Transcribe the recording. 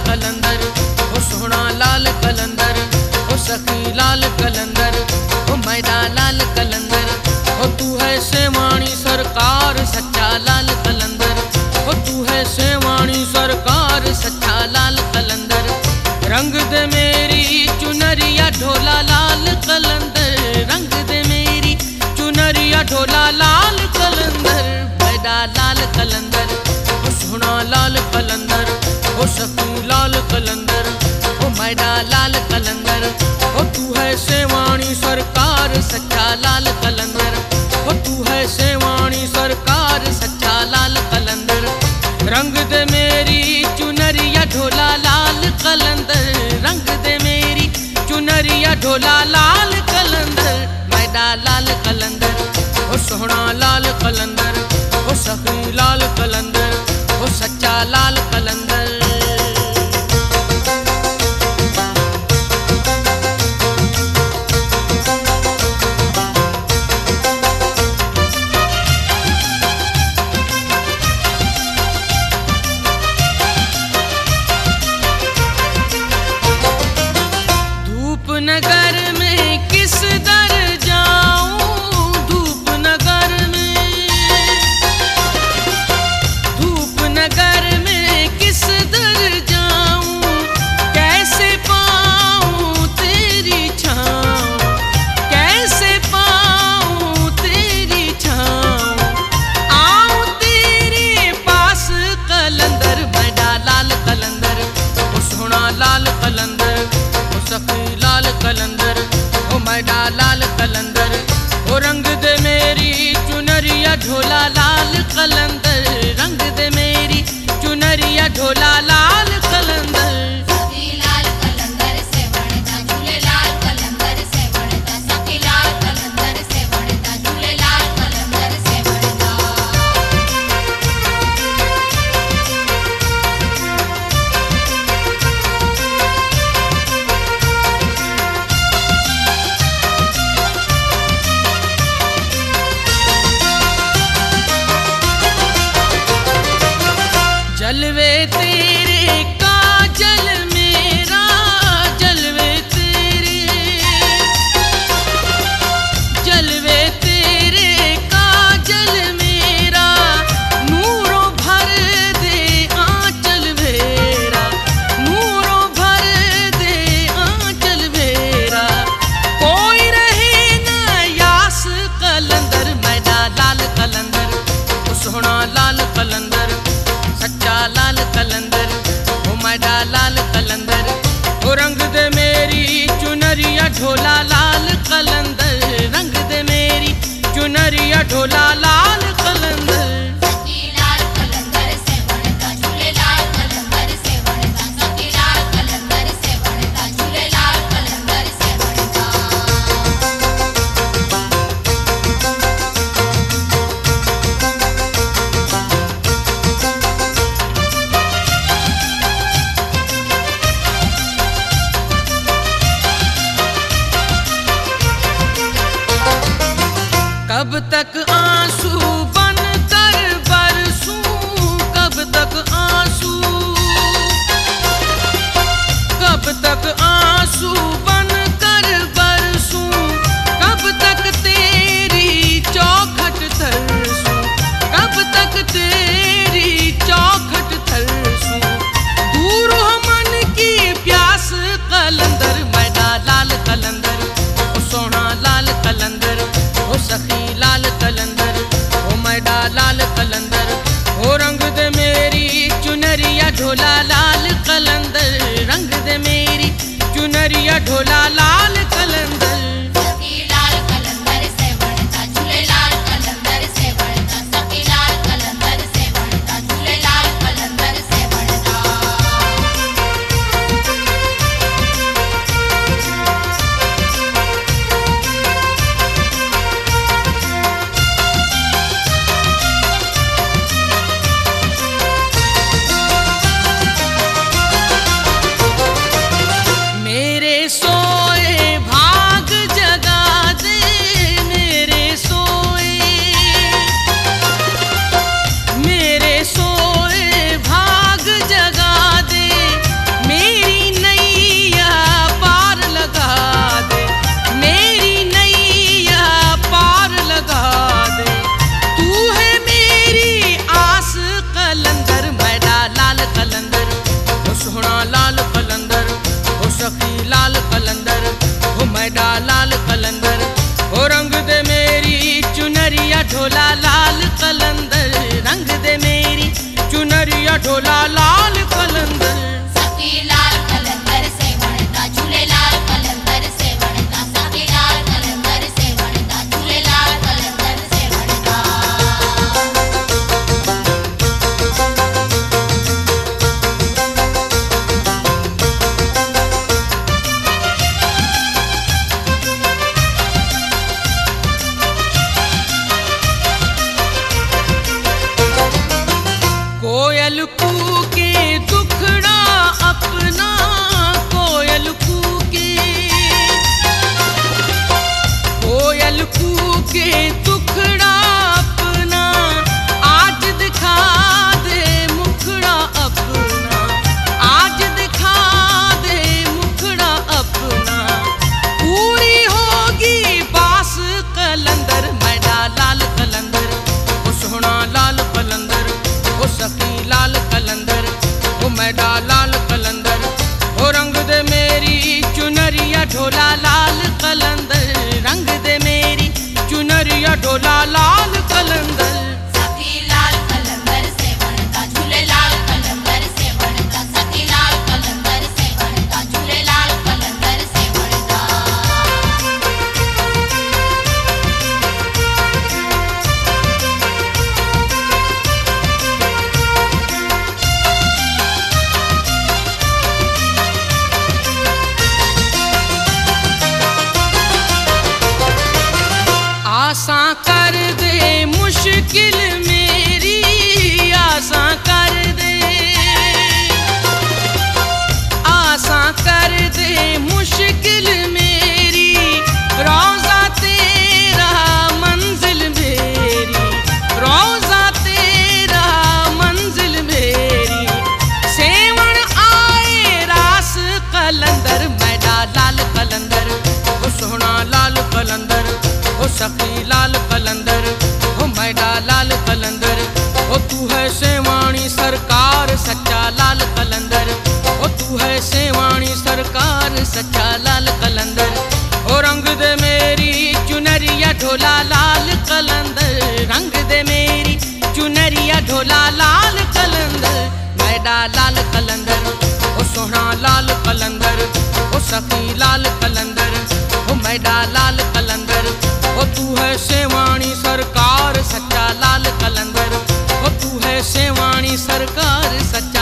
कलंदर, ओ सोहना लाल कलंदर, ओ सखी लाल कलंदर, ओ मैदा लाल कलंदर, ओ तू है सेवाणी सरकार सच्चा लाल कलंदर, ओ तू है सेवाणी सरकार सच्चा लाल कलंदर। रंग दे मेरी चुनरिया ढोला लाल कलंदर, रंग दे मेरी चुनरिया ढोला लाल कलंदर, मैदा लाल कलंदर, ओ सोहना लाल कलंदर, ओ सखी लाल कलंदर, ओ मैदा लाल कलंदर, ओ तू है सेवाणी सरकार सच्चा लाल कलंदर, ओ तू है सेवाणी सरकार सच्चा लाल कलंदर। रंग दे मेरी चुनरिया ढोला लाल कलंदर, रंग दे मेरी चुनरिया ढोला लाल कलंदर, मैदा लाल कलंदर, ओ सोहना लाल कलंदर, ओ सखी लाल कलंदर, ओ सच्चा लाल कलंदर। नगर में किस दर जाऊं, धूप नगर में, धूप नगर में किस दर जाऊं, कैसे पाऊं तेरी छाँव, कैसे पाऊं तेरी छाँव, आऊं तेरे पास कलंदर, मैदा लाल कलंदर, ओ सोहना लाल कलंदर, ओ सखी लाल कलंदर, ओ मैदा लाल कलंदर, ओ रंग दे मेरी चुनरिया ढोला लाल कलंदर, रंग दे मेरी चुनरिया ढोला लाल कलंदर। सखी लाल कलंदर से वणता झूले लाल कलंदर से वणता, सखी लाल कलंदर से वणता झूले लाल कलंदर से वणता। जलवे तेरे काजल मेरा, जलवे तेरे, जलवे तेरे काजल मेरा, नूरों भर दे आंचल मेरा, नूरों भर दे आंचल मेरा, कोई रहे न यास कलंदर, मैदा लाल कलंदर, ओ सोहना लाल कलंदर, सच्चा लाल कलंदर, ओ मैदा लाल कलंदर, ओ रंग दे मेरी चुनरिया ढोला लाल कलंदर, रंग दे मेरी चुनरिया ढोला लाल कलंदर। सखी लाल कलंदर से वणता झूले लाल कलंदर से वणता, सखी लाल कलंदर से वणता झूले लाल कलंदर से वणता। कब तक आंसू बन कर बरसूं, कब तक आंसू, कब तक आंसू बन कर बरसूं, कब तक तेरी चौखट तरसूं, कब तक तेरी चौखट तरसूं, दूर हो मन की प्यास कलंदर, मैदा लाल कलंदर, ओ सोहना लाल कलंदर, ओ सखी लाल कलंदर, ओ मैदा लाल कलंदर, ओ रंग दे मेरी चुनरिया ढोला लाल कलंदर, रंग दे मेरी चुनरिया ढोला लाल कलंदर। सखी लाल कलंदर से वणता झूले लाल कलंदर से वणता, सखी लाल कलंदर से वणता झूले लाल कलंदर से वणता। मेरे सोए भाई तू है सेवाणी सरकार सच्चा लाल कलंदर, ओ तू है सेवाणी सरकार सच्चा लाल कलंदर। ओ रंग दे मेरी चुनरिया ढोला लाल कलंदर, रंग दे मेरी चुनरिया ढोला लाल कलंदर। मैडा लाल कलंदर ओ सोहना लाल कलंदर, ओ सखी लाल कलंदर, ओ मैडा लाल कलंदर। ओ तू है सेवाणी सरकार सच्चा लाल कलंदर, ओ तू है सेवाणी सरकार सच्चा